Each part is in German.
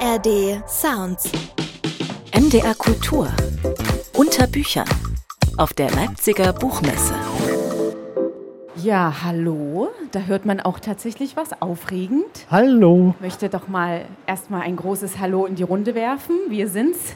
ARD Sounds. NDR Kultur. Unter Büchern. Auf der Leipziger Buchmesse. Ja, hallo. Da hört man auch tatsächlich was aufregend. Hallo. Ich möchte doch mal erstmal ein großes Hallo in die Runde werfen. Wir sind's.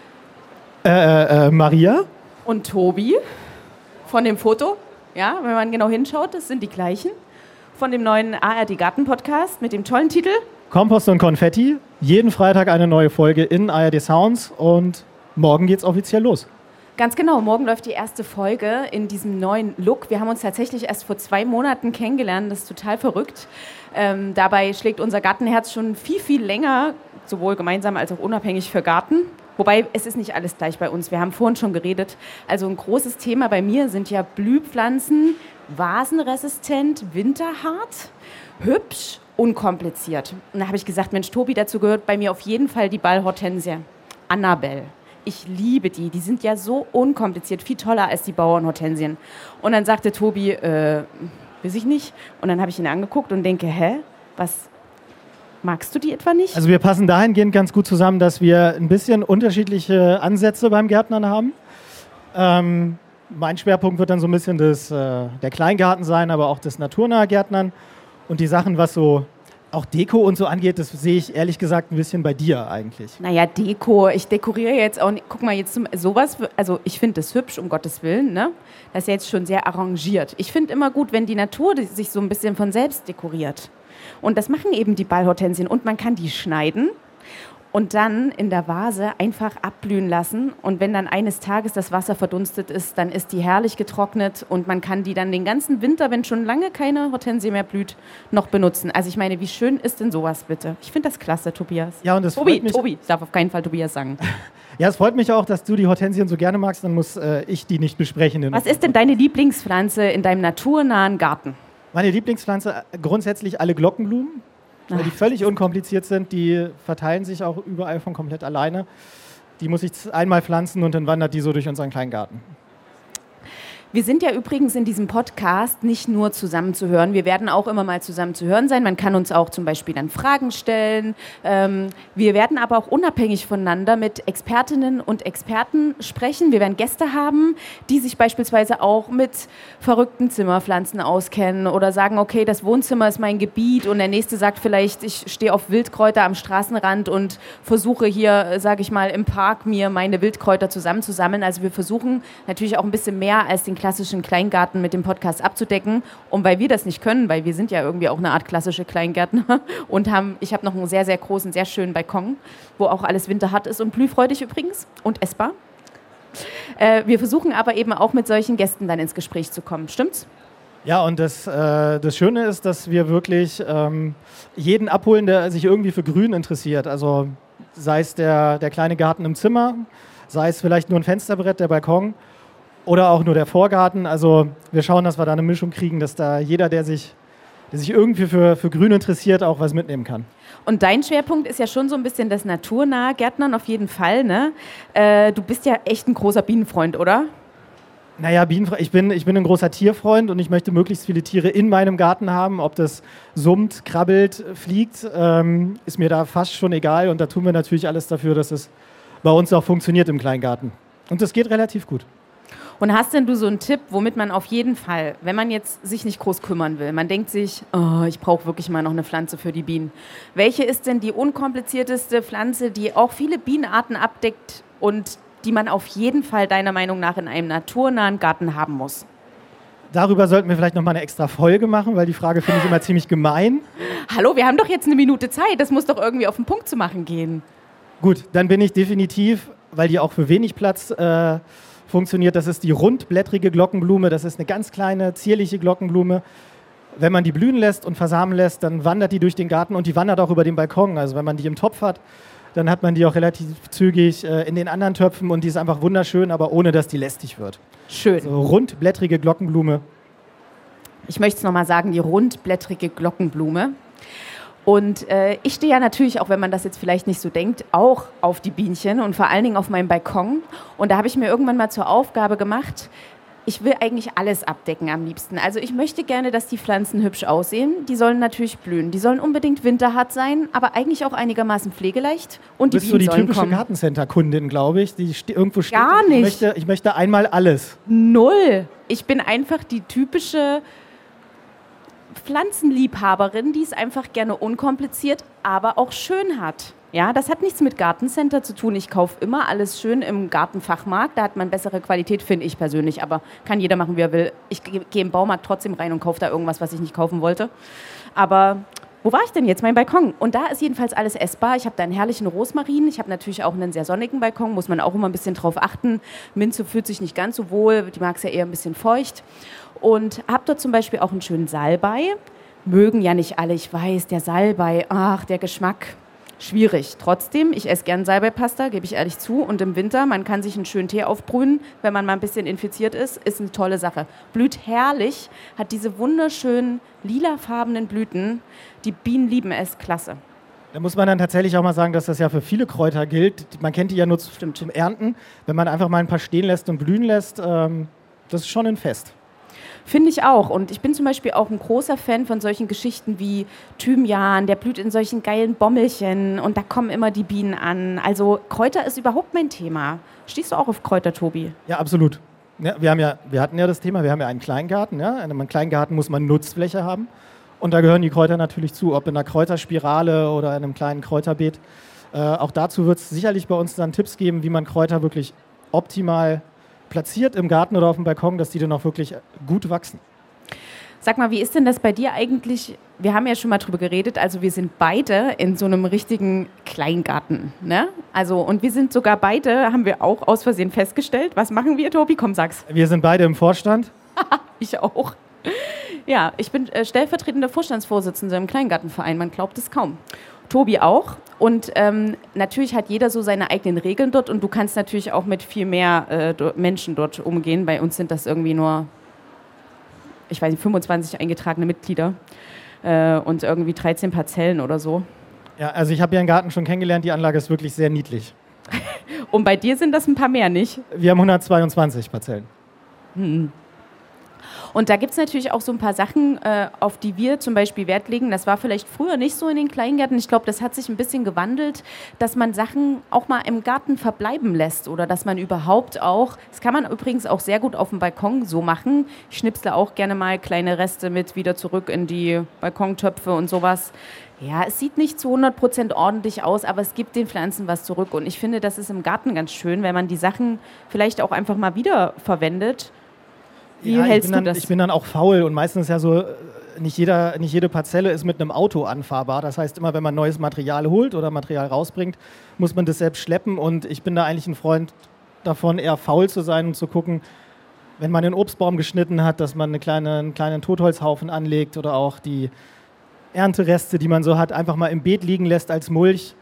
Maria? Und Tobi. Von dem Foto. Ja, wenn man genau hinschaut, das sind die gleichen. Von dem neuen ARD Garten Podcast mit dem tollen Titel Kompost und Konfetti. Jeden Freitag eine neue Folge in ARD Sounds und morgen geht's offiziell los. Ganz genau, morgen läuft die erste Folge in diesem neuen Look. Wir haben uns tatsächlich erst vor 2 Monaten kennengelernt, das ist total verrückt. Dabei schlägt unser Gartenherz schon viel, viel länger, sowohl gemeinsam als auch unabhängig für Garten. Wobei, es ist nicht alles gleich bei uns, wir haben vorhin schon geredet. Also ein großes Thema bei mir sind ja Blühpflanzen, vasenresistent, winterhart, hübsch, unkompliziert. Und da habe ich gesagt, Mensch Tobi, dazu gehört bei mir auf jeden Fall die Ballhortensie, Annabelle. Ich liebe die sind ja so unkompliziert, viel toller als die Bauernhortensien. Und dann sagte Tobi, weiß ich nicht. Und dann habe ich ihn angeguckt und denke, was, magst du die etwa nicht? Also wir passen dahingehend ganz gut zusammen, dass wir ein bisschen unterschiedliche Ansätze beim Gärtnern haben. Mein Schwerpunkt wird dann so ein bisschen der Kleingarten sein, aber auch das naturnahe Gärtnern. Und die Sachen, was so auch Deko und so angeht, das sehe ich ehrlich gesagt ein bisschen bei dir eigentlich. Naja, Deko, ich dekoriere jetzt auch nicht. Guck mal, jetzt sowas, also ich finde das hübsch, um Gottes Willen, ne? Das ist jetzt schon sehr arrangiert. Ich finde immer gut, wenn die Natur sich so ein bisschen von selbst dekoriert. Und das machen eben die Ballhortensien. Und man kann die schneiden und dann in der Vase einfach abblühen lassen. Und wenn dann eines Tages das Wasser verdunstet ist, dann ist die herrlich getrocknet und man kann die dann den ganzen Winter, wenn schon lange keine Hortensie mehr blüht, noch benutzen. Also ich meine, wie schön ist denn sowas bitte? Ich finde das klasse, Tobias. Ja, und das Tobi, freut mich. Tobi, ich darf auf keinen Fall Tobias sagen. Ja, es freut mich auch, dass du die Hortensien so gerne magst, dann muss ich die nicht besprechen. Was ist denn deine Lieblingspflanze in deinem naturnahen Garten? Meine Lieblingspflanze grundsätzlich alle Glockenblumen. Weil die völlig unkompliziert sind, die verteilen sich auch überall von komplett alleine. Die muss ich einmal pflanzen und dann wandert die so durch unseren kleinen Garten. Wir sind ja übrigens in diesem Podcast nicht nur zusammen zu hören, wir werden auch immer mal zusammen zu hören sein. Man kann uns auch zum Beispiel dann Fragen stellen. Wir werden aber auch unabhängig voneinander mit Expertinnen und Experten sprechen. Wir werden Gäste haben, die sich beispielsweise auch mit verrückten Zimmerpflanzen auskennen oder sagen, okay, das Wohnzimmer ist mein Gebiet und der Nächste sagt vielleicht, ich stehe auf Wildkräuter am Straßenrand und versuche hier, sage ich mal, im Park mir meine Wildkräuter zusammenzusammeln. Also wir versuchen natürlich auch ein bisschen mehr als den klassischen Kleingarten mit dem Podcast abzudecken. Und weil wir das nicht können, weil wir sind ja irgendwie auch eine Art klassische Kleingärtner und ich habe noch einen sehr, sehr großen, sehr schönen Balkon, wo auch alles winterhart ist und blühfreudig übrigens und essbar. Wir versuchen aber eben auch mit solchen Gästen dann ins Gespräch zu kommen. Stimmt's? Ja, und das Schöne ist, dass wir wirklich jeden abholen, der sich irgendwie für Grün interessiert. Also sei es der kleine Garten im Zimmer, sei es vielleicht nur ein Fensterbrett, der Balkon oder auch nur der Vorgarten. Also wir schauen, dass wir da eine Mischung kriegen, dass da jeder, der sich irgendwie für Grün interessiert, auch was mitnehmen kann. Und dein Schwerpunkt ist ja schon so ein bisschen das naturnahe Gärtnern auf jeden Fall, ne? Du bist ja echt ein großer Bienenfreund, oder? Naja, ich bin ein großer Tierfreund und ich möchte möglichst viele Tiere in meinem Garten haben. Ob das summt, krabbelt, fliegt, ist mir da fast schon egal. Und da tun wir natürlich alles dafür, dass es bei uns auch funktioniert im Kleingarten. Und das geht relativ gut. Und hast denn du so einen Tipp, womit man auf jeden Fall, wenn man jetzt sich nicht groß kümmern will, man denkt sich, oh, ich brauche wirklich mal noch eine Pflanze für die Bienen. Welche ist denn die unkomplizierteste Pflanze, die auch viele Bienenarten abdeckt und die man auf jeden Fall deiner Meinung nach in einem naturnahen Garten haben muss? Darüber sollten wir vielleicht noch mal eine extra Folge machen, weil die Frage finde ich immer ziemlich gemein. Hallo, wir haben doch jetzt eine Minute Zeit, das muss doch irgendwie auf den Punkt zu machen gehen. Gut, dann bin ich definitiv, weil die auch für wenig Platz funktioniert, das ist die rundblättrige Glockenblume. Das ist eine ganz kleine, zierliche Glockenblume. Wenn man die blühen lässt und versamen lässt, dann wandert die durch den Garten und die wandert auch über den Balkon. Also wenn man die im Topf hat, dann hat man die auch relativ zügig in den anderen Töpfen und die ist einfach wunderschön, aber ohne, dass die lästig wird. Schön. So rundblättrige Glockenblume. Ich möchte es nochmal sagen, die rundblättrige Glockenblume. Und ich stehe ja natürlich, auch wenn man das jetzt vielleicht nicht so denkt, auch auf die Bienchen und vor allen Dingen auf meinem Balkon. Und da habe ich mir irgendwann mal zur Aufgabe gemacht, Ich will eigentlich alles abdecken am liebsten. Also ich möchte gerne, dass die Pflanzen hübsch aussehen. Die sollen natürlich blühen. Die sollen unbedingt winterhart sein, aber eigentlich auch einigermaßen pflegeleicht. Und die Bist du die Bienen sollen typische kommen. Gartencenter-Kundin, glaube ich, die irgendwo steht? Gar nicht. Ich möchte einmal alles. Null. Ich bin einfach die typische Pflanzenliebhaberin, die es einfach gerne unkompliziert, aber auch schön hat. Ja, das hat nichts mit Gartencenter zu tun. Ich kaufe immer alles schön im Gartenfachmarkt. Da hat man bessere Qualität, finde ich persönlich. Aber kann jeder machen, wie er will. Ich gehe im Baumarkt trotzdem rein und kaufe da irgendwas, was ich nicht kaufen wollte. Aber wo war ich denn jetzt? Mein Balkon. Und da ist jedenfalls alles essbar. Ich habe da einen herrlichen Rosmarin. Ich habe natürlich auch einen sehr sonnigen Balkon. Muss man auch immer ein bisschen drauf achten. Minze fühlt sich nicht ganz so wohl. Die mag es ja eher ein bisschen feucht. Und habe dort zum Beispiel auch einen schönen Salbei. Mögen ja nicht alle. Ich weiß, der Salbei, ach, der Geschmack. Schwierig. Trotzdem, ich esse gern Salbeipasta, gebe ich ehrlich zu. Und im Winter, man kann sich einen schönen Tee aufbrühen, wenn man mal ein bisschen infiziert ist eine tolle Sache. Blüht herrlich, hat diese wunderschönen lilafarbenen Blüten. Die Bienen lieben es, klasse. Da muss man dann tatsächlich auch mal sagen, dass das ja für viele Kräuter gilt. Man kennt die ja nur zum Ernten. Wenn man einfach mal ein paar stehen lässt und blühen lässt, das ist schon ein Fest. Finde ich auch. Und ich bin zum Beispiel auch ein großer Fan von solchen Geschichten wie Thymian, der blüht in solchen geilen Bommelchen und da kommen immer die Bienen an. Also Kräuter ist überhaupt mein Thema. Stehst du auch auf Kräuter, Tobi? Ja, absolut. Ja, wir hatten ja das Thema, wir haben ja einen Kleingarten. Ja? In einem Kleingarten muss man Nutzfläche haben. Und da gehören die Kräuter natürlich zu, ob in einer Kräuterspirale oder in einem kleinen Kräuterbeet. Auch dazu wird es sicherlich bei uns dann Tipps geben, wie man Kräuter wirklich optimal platziert im Garten oder auf dem Balkon, dass die dann auch wirklich gut wachsen. Sag mal, wie ist denn das bei dir eigentlich? Wir haben ja schon mal drüber geredet, also wir sind beide in so einem richtigen Kleingarten, ne? Also, und wir sind sogar beide, haben wir auch aus Versehen festgestellt. Was machen wir, Tobi? Komm, sag's. Wir sind beide im Vorstand. Ich auch. Ja, ich bin stellvertretende Vorstandsvorsitzende im Kleingartenverein, man glaubt es kaum. Tobi auch. Und natürlich hat jeder so seine eigenen Regeln dort und du kannst natürlich auch mit viel mehr Menschen dort umgehen. Bei uns sind das irgendwie nur, ich weiß nicht, 25 eingetragene Mitglieder und irgendwie 13 Parzellen oder so. Ja, also ich habe ja einen Garten schon kennengelernt, die Anlage ist wirklich sehr niedlich. Und bei dir sind das ein paar mehr, nicht? Wir haben 122 Parzellen. Und da gibt es natürlich auch so ein paar Sachen, auf die wir zum Beispiel Wert legen. Das war vielleicht früher nicht so in den Kleingärten. Ich glaube, das hat sich ein bisschen gewandelt, dass man Sachen auch mal im Garten verbleiben lässt oder dass man überhaupt auch, das kann man übrigens auch sehr gut auf dem Balkon so machen. Ich schnipsle auch gerne mal kleine Reste mit wieder zurück in die Balkontöpfe und sowas. Ja, es sieht nicht zu 100% ordentlich aus, aber es gibt den Pflanzen was zurück. Und ich finde, das ist im Garten ganz schön, wenn man die Sachen vielleicht auch einfach mal wieder verwendet. Wie hältst du das? Ich bin dann auch faul und meistens ja so, nicht jede Parzelle ist mit einem Auto anfahrbar. Das heißt, immer wenn man neues Material holt oder Material rausbringt, muss man das selbst schleppen. Und ich bin da eigentlich ein Freund davon, eher faul zu sein und zu gucken, wenn man einen Obstbaum geschnitten hat, dass man einen kleinen Totholzhaufen anlegt oder auch die Erntereste, die man so hat, einfach mal im Beet liegen lässt als Mulch.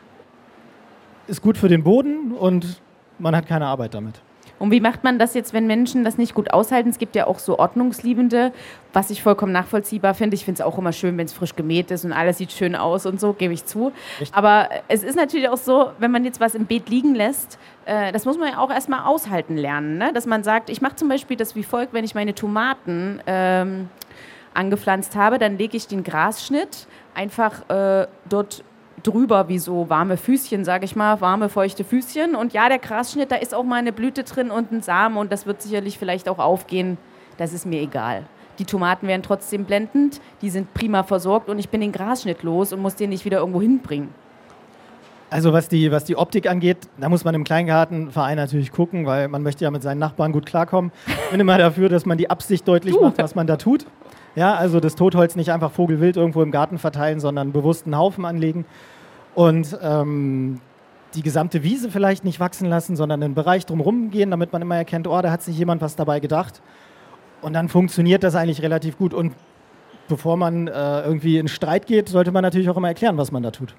Ist gut für den Boden und man hat keine Arbeit damit. Und wie macht man das jetzt, wenn Menschen das nicht gut aushalten? Es gibt ja auch so Ordnungsliebende, was ich vollkommen nachvollziehbar finde. Ich finde es auch immer schön, wenn es frisch gemäht ist und alles sieht schön aus und so, gebe ich zu. Echt? Aber es ist natürlich auch so, wenn man jetzt was im Beet liegen lässt, das muss man ja auch erstmal aushalten lernen. Ne? Dass man sagt, ich mache zum Beispiel das wie folgt, wenn ich meine Tomaten angepflanzt habe, dann lege ich den Grasschnitt einfach dort drüber wie so warme Füßchen, sage ich mal, warme, feuchte Füßchen. Und ja, der Grasschnitt, da ist auch mal eine Blüte drin und ein Samen und das wird sicherlich vielleicht auch aufgehen. Das ist mir egal. Die Tomaten werden trotzdem blendend, die sind prima versorgt und ich bin den Grasschnitt los und muss den nicht wieder irgendwo hinbringen. Also was die Optik angeht, da muss man im Kleingartenverein natürlich gucken, weil man möchte ja mit seinen Nachbarn gut klarkommen. Ich bin immer dafür, dass man die Absicht deutlich macht, was man da tut. Ja, also das Totholz nicht einfach vogelwild irgendwo im Garten verteilen, sondern bewusst einen Haufen anlegen und die gesamte Wiese vielleicht nicht wachsen lassen, sondern einen Bereich drumherum gehen, damit man immer erkennt, oh, da hat sich jemand was dabei gedacht. Und dann funktioniert das eigentlich relativ gut. Und bevor man irgendwie in Streit geht, sollte man natürlich auch immer erklären, was man da tut.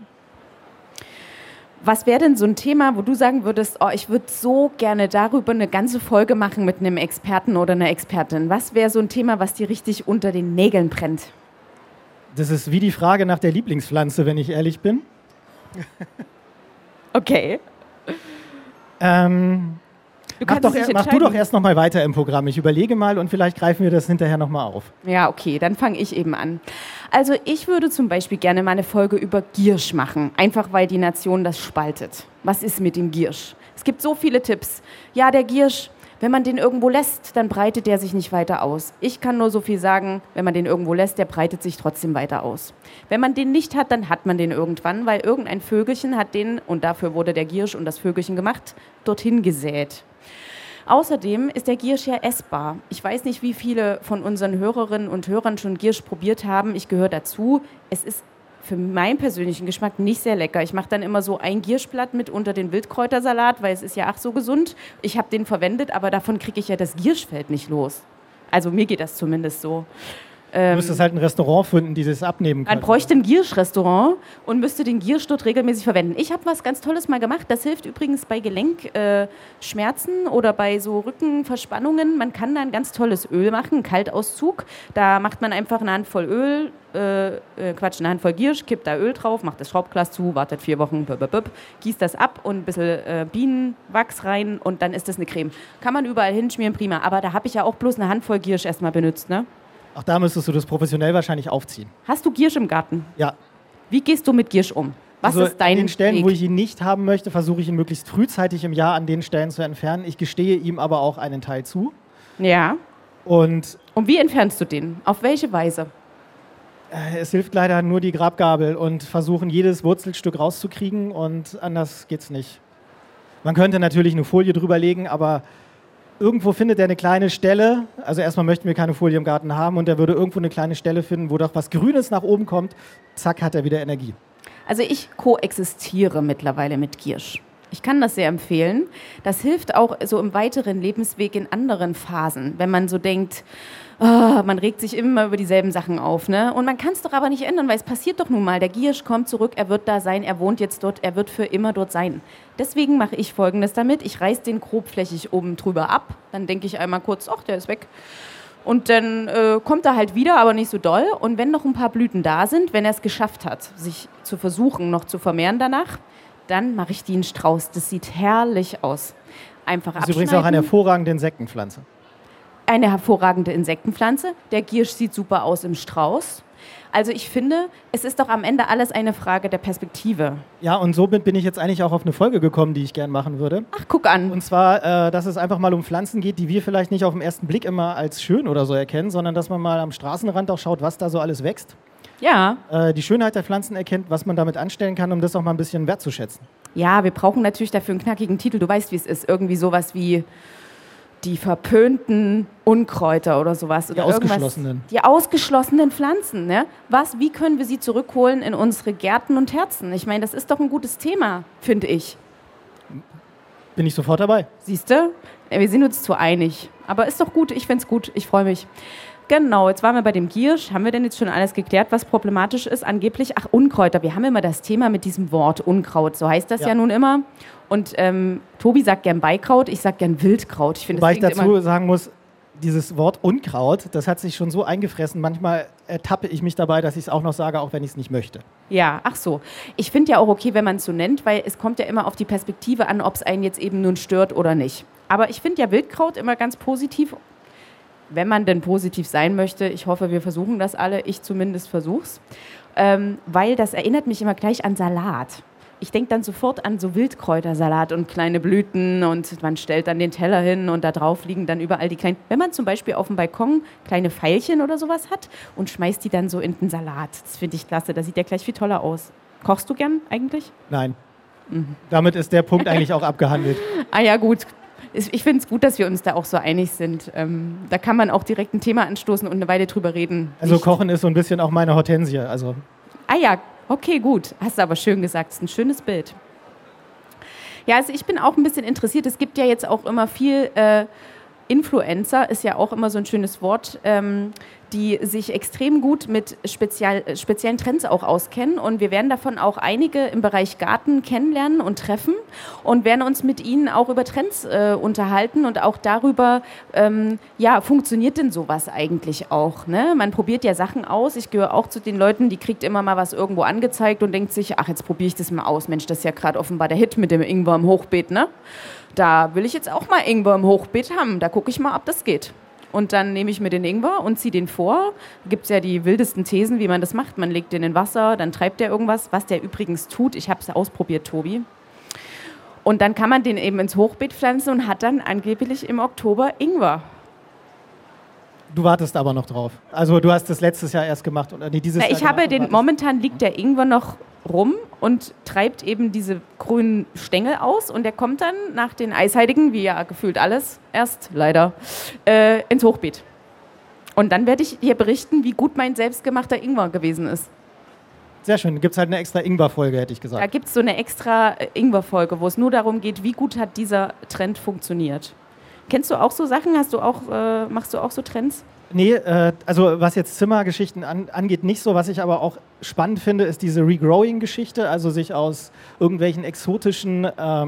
Was wäre denn so ein Thema, wo du sagen würdest, oh, ich würde so gerne darüber eine ganze Folge machen mit einem Experten oder einer Expertin? Was wäre so ein Thema, was dir richtig unter den Nägeln brennt? Das ist wie die Frage nach der Lieblingspflanze, wenn ich ehrlich bin. Okay. Du kannst dich entscheiden. Mach du doch erst noch mal weiter im Programm. Ich überlege mal und vielleicht greifen wir das hinterher noch mal auf. Ja, okay, dann fange ich eben an. Also ich würde zum Beispiel gerne mal eine Folge über Giersch machen, einfach weil die Nation das spaltet. Was ist mit dem Giersch? Es gibt so viele Tipps. Ja, der Giersch, wenn man den irgendwo lässt, dann breitet der sich nicht weiter aus. Ich kann nur so viel sagen, wenn man den irgendwo lässt, der breitet sich trotzdem weiter aus. Wenn man den nicht hat, dann hat man den irgendwann, weil irgendein Vögelchen hat den, und dafür wurde der Giersch und das Vögelchen gemacht, dorthin gesät. Außerdem ist der Giersch ja essbar. Ich weiß nicht, wie viele von unseren Hörerinnen und Hörern schon Giersch probiert haben. Ich gehöre dazu. Es ist für meinen persönlichen Geschmack nicht sehr lecker. Ich mache dann immer so ein Gierschblatt mit unter den Wildkräutersalat, weil es ist ja ach so gesund. Ich habe den verwendet, aber davon kriege ich ja das Gierschfeld nicht los. Also mir geht das zumindest so. Du müsstest halt ein Restaurant finden, die das abnehmen kann. Man bräuchte ein Giersch-Restaurant und müsste den Giersch dort regelmäßig verwenden. Ich habe was ganz Tolles mal gemacht. Das hilft übrigens bei Gelenkschmerzen oder bei so Rückenverspannungen. Man kann da ein ganz tolles Öl machen, einen Kaltauszug. Da macht man einfach eine Handvoll Öl, eine Handvoll Giersch, kippt da Öl drauf, macht das Schraubglas zu, wartet 4 Wochen, gießt das ab und ein bisschen Bienenwachs rein und dann ist das eine Creme. Kann man überall hinschmieren, prima. Aber da habe ich ja auch bloß eine Handvoll Giersch erstmal benutzt, ne? Auch da müsstest du das professionell wahrscheinlich aufziehen. Hast du Giersch im Garten? Ja. Wie gehst du mit Giersch um? Was ist dein An den Stellen, Weg? wo ich ihn nicht haben möchte, versuche ich ihn möglichst frühzeitig im Jahr an den Stellen zu entfernen. Ich gestehe ihm aber auch einen Teil zu. Ja. Und wie entfernst du den? Auf welche Weise? Es hilft leider nur die Grabgabel und versuchen, jedes Wurzelstück rauszukriegen und anders geht's nicht. Man könnte natürlich eine Folie drüber legen, aber irgendwo findet er eine kleine Stelle, also erstmal möchten wir keine Folie im Garten haben und er würde irgendwo eine kleine Stelle finden, wo doch was Grünes nach oben kommt, zack, hat er wieder Energie. Also ich koexistiere mittlerweile mit Giersch. Ich kann das sehr empfehlen. Das hilft auch so im weiteren Lebensweg in anderen Phasen, wenn man so denkt, man regt sich immer über dieselben Sachen auf, ne? Und man kann es doch aber nicht ändern, weil es passiert doch nun mal. Der Giersch kommt zurück, er wird da sein, er wohnt jetzt dort, er wird für immer dort sein. Deswegen mache ich Folgendes damit. Ich reiße den grobflächig oben drüber ab. Dann denke ich einmal kurz, ach, der ist weg. Und dann kommt er halt wieder, aber nicht so doll. Und wenn noch ein paar Blüten da sind, wenn er es geschafft hat, sich zu versuchen, noch zu vermehren danach, dann mache ich die in Strauß. Das sieht herrlich aus. Einfach abschneiden. Das ist übrigens auch eine hervorragende Insektenpflanze. Eine hervorragende Insektenpflanze. Der Giersch sieht super aus im Strauß. Also ich finde, es ist doch am Ende alles eine Frage der Perspektive. Ja, und somit bin ich jetzt eigentlich auch auf eine Folge gekommen, die ich gern machen würde. Ach, guck an. Und zwar, dass es einfach mal um Pflanzen geht, die wir vielleicht nicht auf den ersten Blick immer als schön oder so erkennen, sondern dass man mal am Straßenrand auch schaut, was da so alles wächst. Ja. Die Schönheit der Pflanzen erkennt, was man damit anstellen kann, um das auch mal ein bisschen wertzuschätzen. Ja, wir brauchen natürlich dafür einen knackigen Titel. Du weißt, wie es ist. Irgendwie sowas wie die verpönten Unkräuter oder sowas. Oder die ausgeschlossenen. Die ausgeschlossenen Pflanzen. Ne? Wie können wir sie zurückholen in unsere Gärten und Herzen? Ich meine, das ist doch ein gutes Thema, finde ich. Bin ich sofort dabei. Siehst du? Wir sind uns zu einig. Aber ist doch gut, ich finde es gut, ich freue mich. Genau, jetzt waren wir bei dem Giersch. Haben wir denn jetzt schon alles geklärt, was problematisch ist? Angeblich, Unkräuter. Wir haben immer das Thema mit diesem Wort Unkraut. So heißt das ja nun immer. Und Tobi sagt gern Beikraut, ich sag gern Wildkraut. Ich Wobei ich dazu sagen muss, dieses Wort Unkraut, das hat sich schon so eingefressen. Manchmal ertappe ich mich dabei, dass ich es auch noch sage, auch wenn ich es nicht möchte. Ja, ach so. Ich finde ja auch okay, wenn man es so nennt, weil es kommt ja immer auf die Perspektive an, ob es einen jetzt eben nun stört oder nicht. Aber ich finde ja Wildkraut immer ganz positiv, wenn man denn positiv sein möchte. Ich hoffe, wir versuchen das alle. Ich zumindest versuch's. Weil das erinnert mich immer gleich an Salat. Ich denke dann sofort an so Wildkräutersalat und kleine Blüten und man stellt dann den Teller hin und da drauf liegen dann überall die kleinen... Wenn man zum Beispiel auf dem Balkon kleine Veilchen oder sowas hat und schmeißt die dann so in den Salat. Das finde ich klasse. Da sieht der gleich viel toller aus. Kochst du gern eigentlich? Nein. Damit ist der Punkt eigentlich auch abgehandelt. Ah ja, gut. Ich finde es gut, dass wir uns da auch so einig sind. Da kann man auch direkt ein Thema anstoßen und eine Weile drüber reden. Also Kochen ist so ein bisschen auch meine Hortensie. Also. Ah ja, okay, gut. Hast du aber schön gesagt. Das ist ein schönes Bild. Ja, also ich bin auch ein bisschen interessiert. Es gibt ja jetzt auch immer viel Influencer, ist ja auch immer so ein schönes Wort, die sich extrem gut mit speziellen Trends auch auskennen. Und wir werden davon auch einige im Bereich Garten kennenlernen und treffen und werden uns mit ihnen auch über Trends unterhalten und auch darüber, funktioniert denn sowas eigentlich auch? Ne? Man probiert ja Sachen aus. Ich gehöre auch zu den Leuten, die kriegt immer mal was irgendwo angezeigt und denkt sich, ach, jetzt probiere ich das mal aus. Mensch, das ist ja gerade offenbar der Hit mit dem Ingwer im Hochbeet, ne? Da will ich jetzt auch mal Ingwer im Hochbeet haben. Da gucke ich mal, ob das geht. Und dann nehme ich mir den Ingwer und ziehe den vor. Da gibt es ja die wildesten Thesen, wie man das macht. Man legt den in Wasser, dann treibt der irgendwas, was der übrigens tut. Ich habe es ausprobiert, Tobi. Und dann kann man den eben ins Hochbeet pflanzen und hat dann angeblich im Oktober Ingwer. Du wartest aber noch drauf. Also du hast das letztes Jahr erst gemacht. Oder dieses Jahr Momentan liegt der Ingwer noch rum und treibt eben diese grünen Stängel aus und der kommt dann nach den Eisheiligen, wie ja gefühlt alles, erst leider, ins Hochbeet. Und dann werde ich dir berichten, wie gut mein selbstgemachter Ingwer gewesen ist. Sehr schön. Gibt es halt eine extra Ingwer-Folge, hätte ich gesagt. Da gibt es so eine extra Ingwer-Folge, wo es nur darum geht, wie gut hat dieser Trend funktioniert. Kennst du auch so Sachen? Machst du auch so Trends? Nee, also was jetzt Zimmergeschichten angeht, nicht so. Was ich aber auch spannend finde, ist diese Regrowing-Geschichte, also sich aus irgendwelchen exotischen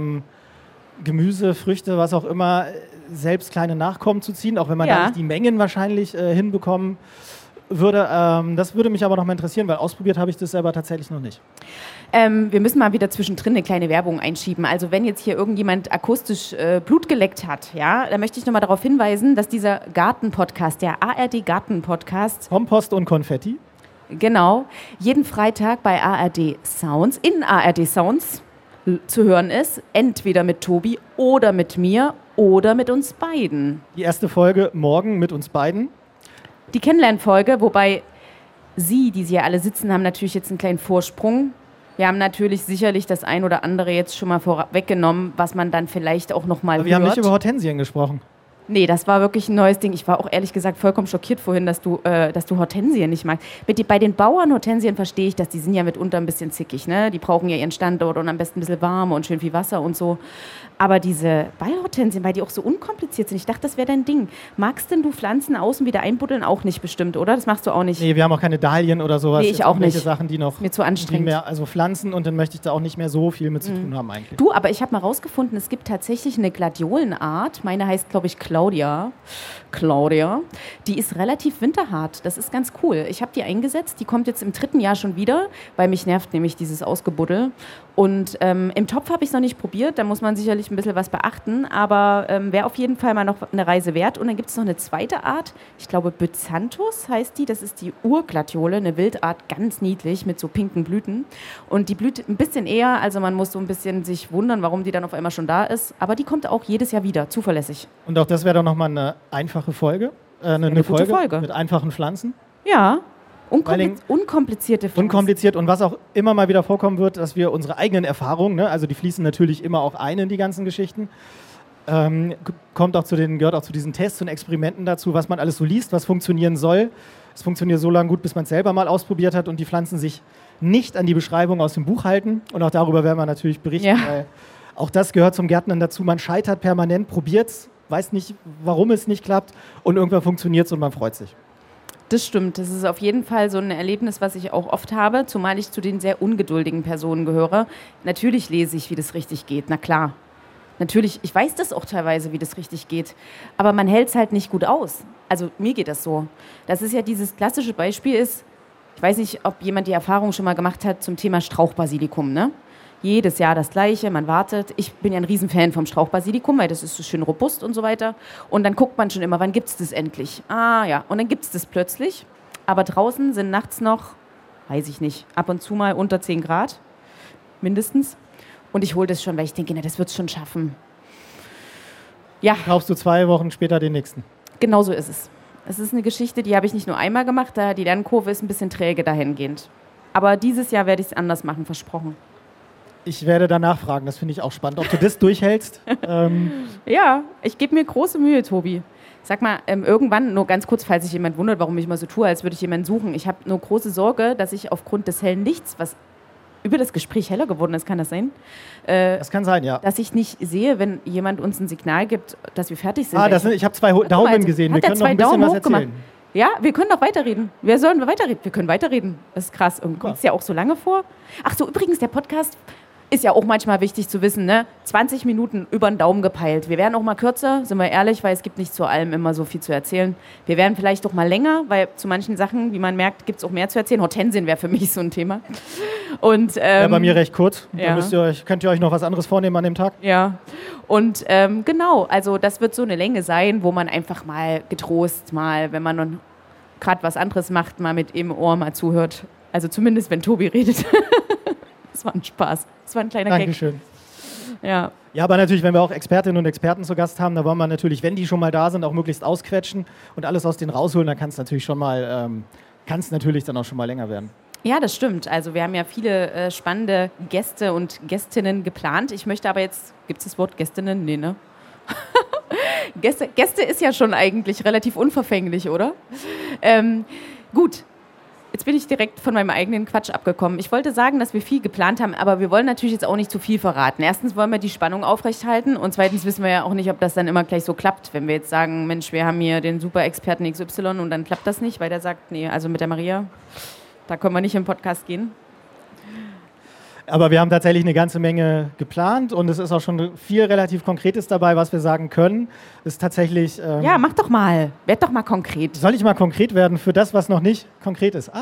Gemüse, Früchte, was auch immer, selbst kleine Nachkommen zu ziehen, auch wenn man da nicht die Mengen wahrscheinlich hinbekommen würde. Das würde mich aber noch mal interessieren, weil ausprobiert habe ich das selber tatsächlich noch nicht. Wir müssen mal wieder zwischendrin eine kleine Werbung einschieben. Also wenn jetzt hier irgendjemand akustisch Blut geleckt hat, ja, da möchte ich noch mal darauf hinweisen, dass dieser Garten-Podcast, der ARD-Garten-Podcast... Kompost und Konfetti. Genau, jeden Freitag bei ARD Sounds, in ARD Sounds zu hören ist, entweder mit Tobi oder mit mir oder mit uns beiden. Die erste Folge morgen mit uns beiden. Die Kennenlernfolge, wobei Sie, die Sie ja alle sitzen, haben natürlich jetzt einen kleinen Vorsprung. Wir haben natürlich sicherlich das ein oder andere jetzt schon mal vorweggenommen, was man dann vielleicht auch noch mal hört. Wir haben nicht über Hortensien gesprochen. Nee, das war wirklich ein neues Ding. Ich war auch ehrlich gesagt vollkommen schockiert vorhin, dass du Hortensien nicht magst. Bei den Bauern Hortensien verstehe ich das. Die sind ja mitunter ein bisschen zickig, ne? Die brauchen ja ihren Standort und am besten ein bisschen Wärme und schön viel Wasser und so. Aber diese Ballhortensien, weil die auch so unkompliziert sind, ich dachte, das wäre dein Ding. Magst denn du Pflanzen außen wieder einbuddeln? Auch nicht bestimmt, oder? Das machst du auch nicht. Nee, wir haben auch keine Dahlien oder sowas. Nee, ich auch nicht. Sachen, die noch mir zu anstrengend. Mehr, also Pflanzen, und dann möchte ich da auch nicht mehr so viel mit zu tun haben eigentlich. Du, aber ich habe mal rausgefunden, es gibt tatsächlich eine Gladiolenart. Meine heißt, glaube ich, Claudia. Die ist relativ winterhart. Das ist ganz cool. Ich habe die eingesetzt. Die kommt jetzt im 3. Jahr schon wieder, weil mich nervt nämlich dieses Ausgebuddel. Und im Topf habe ich es noch nicht probiert. Da muss man sicherlich ein bisschen was beachten. Aber wäre auf jeden Fall mal noch eine Reise wert. Und dann gibt es noch eine zweite Art. Ich glaube, Byzanthus heißt die. Das ist die Urgladiole, eine Wildart, ganz niedlich mit so pinken Blüten. Und die blüht ein bisschen eher. Also man muss so ein bisschen sich wundern, warum die dann auf einmal schon da ist. Aber die kommt auch jedes Jahr wieder, zuverlässig. Und auch das wäre doch nochmal eine einfache Folge. Eine Folge mit einfachen Pflanzen. Ja. Unkomplizierte Pflanzen. Unkompliziert, und was auch immer mal wieder vorkommen wird, dass wir unsere eigenen Erfahrungen, ne, also die fließen natürlich immer auch ein in die ganzen Geschichten, gehört auch zu diesen Tests und Experimenten dazu, was man alles so liest, was funktionieren soll. Es funktioniert so lange gut, bis man es selber mal ausprobiert hat und die Pflanzen sich nicht an die Beschreibung aus dem Buch halten. Und auch darüber werden wir natürlich berichten, weil auch das gehört zum Gärtnern dazu. Man scheitert permanent, probiert es, weiß nicht, warum es nicht klappt, und irgendwann funktioniert es und man freut sich. Das stimmt. Das ist auf jeden Fall so ein Erlebnis, was ich auch oft habe, zumal ich zu den sehr ungeduldigen Personen gehöre. Natürlich lese ich, wie das richtig geht, na klar. Natürlich, ich weiß das auch teilweise, wie das richtig geht, aber man hält es halt nicht gut aus. Also mir geht das so. Das ist ja dieses klassische Beispiel ist, ich weiß nicht, ob jemand die Erfahrung schon mal gemacht hat zum Thema Strauchbasilikum, ne? Jedes Jahr das Gleiche, man wartet. Ich bin ja ein Riesenfan vom Strauchbasilikum, weil das ist so schön robust und so weiter. Und dann guckt man schon immer, wann gibt es das endlich? Ah ja, und dann gibt es das plötzlich. Aber draußen sind nachts noch, weiß ich nicht, ab und zu mal unter 10 Grad, mindestens. Und ich hole das schon, weil ich denke, na, das wird es schon schaffen. Ja. Kaufst du 2 Wochen später den nächsten. Genau so ist es. Es ist eine Geschichte, die habe ich nicht nur einmal gemacht, da die Lernkurve ist ein bisschen träge dahingehend. Aber dieses Jahr werde ich es anders machen, versprochen. Ich werde danach fragen, das finde ich auch spannend, ob du das durchhältst. Ja, ich gebe mir große Mühe, Tobi. Sag mal, irgendwann, nur ganz kurz, falls sich jemand wundert, warum ich mal so tue, als würde ich jemanden suchen. Ich habe nur große Sorge, dass ich aufgrund des hellen Lichts, was über das Gespräch heller geworden ist, kann das sein? Das kann sein, ja. Dass ich nicht sehe, wenn jemand uns ein Signal gibt, dass wir fertig sind. Ich habe 2 Daumen gesehen, wir können noch ein bisschen was erzählen. Ja, wir können doch weiterreden. Wir sollen weiterreden. Wir können weiterreden. Das ist krass. Und kommt es ja auch so lange vor? Ach so, übrigens, der Podcast ist ja auch manchmal wichtig zu wissen, ne? 20 Minuten über den Daumen gepeilt. Wir werden auch mal kürzer, sind wir ehrlich, weil es gibt nicht zu allem immer so viel zu erzählen. Wir werden vielleicht auch mal länger, weil zu manchen Sachen, wie man merkt, gibt es auch mehr zu erzählen. Hortensien wäre für mich so ein Thema. Und, ja, bei mir recht kurz. Ja. Da könnt ihr euch noch was anderes vornehmen an dem Tag? Ja, und genau, also das wird so eine Länge sein, wo man einfach mal getrost mal, wenn man gerade was anderes macht, mal mit im Ohr mal zuhört. Also zumindest, wenn Tobi redet. Das war ein Spaß. Das war ein kleiner Dankeschön. Gag. Ja. Ja, aber natürlich, wenn wir auch Expertinnen und Experten zu Gast haben, da wollen wir natürlich, wenn die schon mal da sind, auch möglichst ausquetschen und alles aus denen rausholen, dann kann es natürlich dann auch schon mal länger werden. Ja, das stimmt. Also wir haben ja viele spannende Gäste und Gästinnen geplant. Ich möchte aber jetzt, gibt es das Wort Gästinnen? Nee, ne? Gäste ist ja schon eigentlich relativ unverfänglich, oder? Gut. Jetzt bin ich direkt von meinem eigenen Quatsch abgekommen. Ich wollte sagen, dass wir viel geplant haben, aber wir wollen natürlich jetzt auch nicht zu viel verraten. Erstens wollen wir die Spannung aufrechthalten und zweitens wissen wir ja auch nicht, ob das dann immer gleich so klappt. Wenn wir jetzt sagen, Mensch, wir haben hier den Super-Experten XY und dann klappt das nicht, weil der sagt, nee, also mit der Maria, da können wir nicht im Podcast gehen. Aber wir haben tatsächlich eine ganze Menge geplant und es ist auch schon viel relativ Konkretes dabei, was wir sagen können. Ist tatsächlich... ja, mach doch mal. Werd doch mal konkret. Soll ich mal konkret werden für das, was noch nicht konkret ist?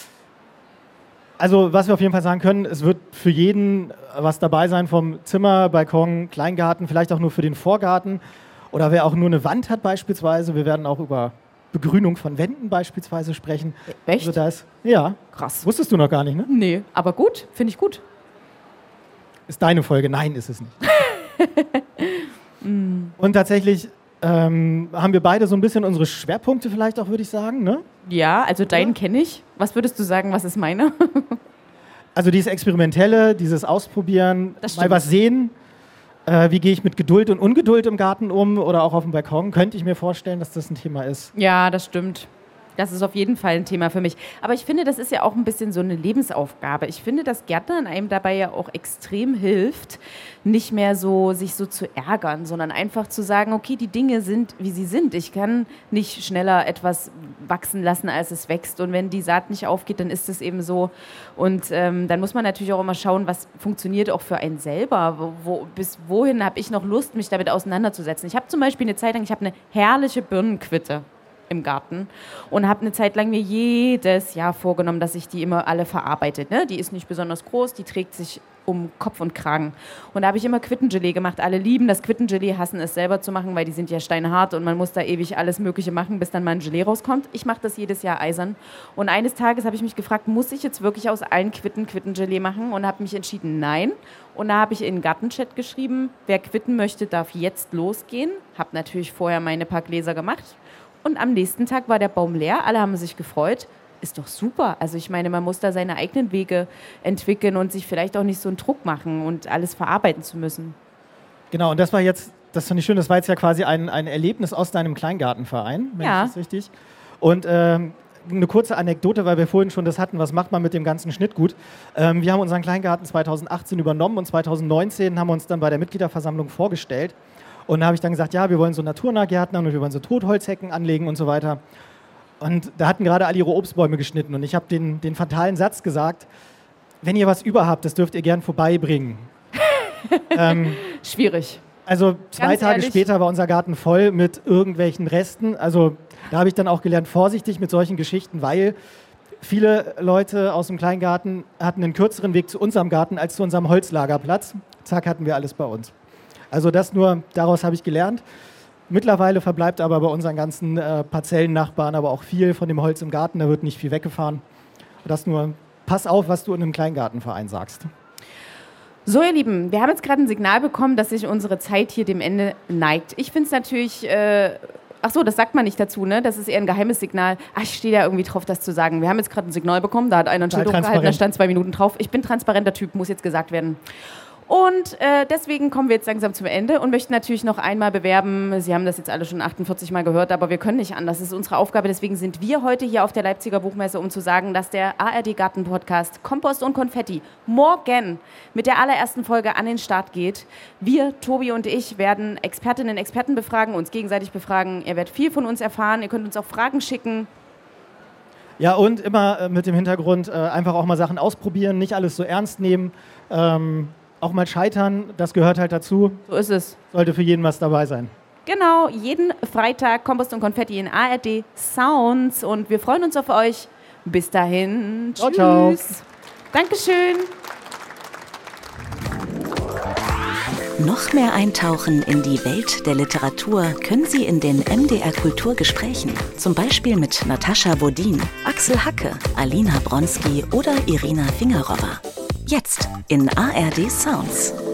Also, was wir auf jeden Fall sagen können, es wird für jeden was dabei sein vom Zimmer, Balkon, Kleingarten, vielleicht auch nur für den Vorgarten oder wer auch nur eine Wand hat beispielsweise. Wir werden auch über Begrünung von Wänden beispielsweise sprechen. Echt? Also ja. Krass. Wusstest du noch gar nicht, ne? Nee, aber gut. Finde ich gut. Ist deine Folge? Nein, ist es nicht. Und tatsächlich haben wir beide so ein bisschen unsere Schwerpunkte vielleicht auch, würde ich sagen, ne? Ja, also deinen kenne ich. Was würdest du sagen, was ist meine? Also dieses Experimentelle, dieses Ausprobieren, Das mal stimmt. was sehen. Wie gehe ich mit Geduld und Ungeduld im Garten um oder auch auf dem Balkon? Könnte ich mir vorstellen, dass das ein Thema ist. Ja, das stimmt. Das ist auf jeden Fall ein Thema für mich. Aber ich finde, das ist ja auch ein bisschen so eine Lebensaufgabe. Ich finde, dass Gärtnern einem dabei ja auch extrem hilft, nicht mehr so sich so zu ärgern, sondern einfach zu sagen, okay, die Dinge sind, wie sie sind. Ich kann nicht schneller etwas wachsen lassen, als es wächst. Und wenn die Saat nicht aufgeht, dann ist es eben so. Und dann muss man natürlich auch immer schauen, was funktioniert auch für einen selber. Bis wohin habe ich noch Lust, mich damit auseinanderzusetzen? Ich habe zum Beispiel eine Zeit lang, ich habe eine herrliche Birnenquitte im Garten und habe eine Zeit lang mir jedes Jahr vorgenommen, dass ich die immer alle verarbeite. Ne? Die ist nicht besonders groß, die trägt sich um Kopf und Kragen. Und da habe ich immer Quittengelee gemacht. Alle lieben das Quittengelee, hassen es selber zu machen, weil die sind ja steinhart und man muss da ewig alles Mögliche machen, bis dann mal ein Gelee rauskommt. Ich mache das jedes Jahr eisern. Und eines Tages habe ich mich gefragt, muss ich jetzt wirklich aus allen Quittengelee machen? Und habe mich entschieden, nein. Und da habe ich in den Gartenchat geschrieben, wer quitten möchte, darf jetzt losgehen. Habe natürlich vorher meine paar Gläser gemacht. Und am nächsten Tag war der Baum leer, alle haben sich gefreut. Ist doch super. Also ich meine, man muss da seine eigenen Wege entwickeln und sich vielleicht auch nicht so einen Druck machen und alles verarbeiten zu müssen. Genau, und das fand ich schön, das war jetzt ja quasi ein Erlebnis aus deinem Kleingartenverein, wenn ich das richtig. Und eine kurze Anekdote, weil wir vorhin schon das hatten, was macht man mit dem ganzen Schnittgut. Wir haben unseren Kleingarten 2018 übernommen und 2019 haben wir uns dann bei der Mitgliederversammlung vorgestellt. Und da habe ich dann gesagt, ja, wir wollen so naturnah gärtnern und wir wollen so Totholzhecken anlegen und so weiter. Und da hatten gerade alle ihre Obstbäume geschnitten und ich habe den fatalen Satz gesagt, wenn ihr was über habt, das dürft ihr gern vorbeibringen. Schwierig. Also 2 Tage später war unser Garten voll mit irgendwelchen Resten. Also da habe ich dann auch gelernt, vorsichtig mit solchen Geschichten, weil viele Leute aus dem Kleingarten hatten einen kürzeren Weg zu unserem Garten als zu unserem Holzlagerplatz. Zack, hatten wir alles bei uns. Also daraus habe ich gelernt. Mittlerweile verbleibt aber bei unseren ganzen Parzellennachbarn aber auch viel von dem Holz im Garten, da wird nicht viel weggefahren. Pass auf, was du in einem Kleingartenverein sagst. So, ihr Lieben, wir haben jetzt gerade ein Signal bekommen, dass sich unsere Zeit hier dem Ende neigt. Ich finde es natürlich, ach so, das sagt man nicht dazu, ne? Das ist eher ein geheimes Signal. Ach, ich stehe da irgendwie drauf, das zu sagen. Wir haben jetzt gerade ein Signal bekommen, da hat einer ein Schild hochgehalten, da stand 2 Minuten drauf. Ich bin transparenter Typ, muss jetzt gesagt werden. Und deswegen kommen wir jetzt langsam zum Ende und möchten natürlich noch einmal bewerben, Sie haben das jetzt alle schon 48 Mal gehört, aber wir können nicht anders, das ist unsere Aufgabe, deswegen sind wir heute hier auf der Leipziger Buchmesse, um zu sagen, dass der ARD Garten-Podcast Kompost und Konfetti morgen mit der allerersten Folge an den Start geht. Wir, Tobi und ich, werden Expertinnen und Experten befragen, uns gegenseitig befragen, ihr werdet viel von uns erfahren, ihr könnt uns auch Fragen schicken, Ja, und immer mit dem Hintergrund einfach auch mal Sachen ausprobieren, nicht alles so ernst nehmen. Auch mal scheitern, das gehört halt dazu. So ist es. Sollte für jeden was dabei sein. Genau, jeden Freitag Kompost und Konfetti in ARD Sounds und wir freuen uns auf euch. Bis dahin. Ciao, Tschüss. ciao. Dankeschön. Noch mehr eintauchen in die Welt der Literatur können Sie in den MDR Kulturgesprächen. Zum Beispiel mit Natascha Bodin, Axel Hacke, Alina Bronski oder Irina Fingerowa. Jetzt in ARD Sounds.